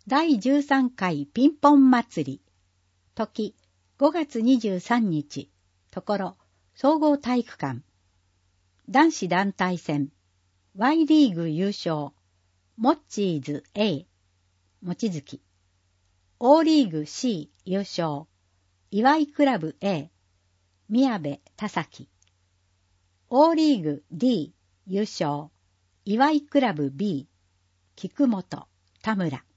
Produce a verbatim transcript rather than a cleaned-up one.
だいじゅうさんかいピンポン祭り。時、ごがつにじゅうさんにち。ところ、総合体育館。男子団体戦。Y リーグ優勝。モッチーズ A。望月。O リーグ C 優勝。岩井クラブ A。宮部田崎。O リーグ D 優勝。岩井クラブ B。菊本田村。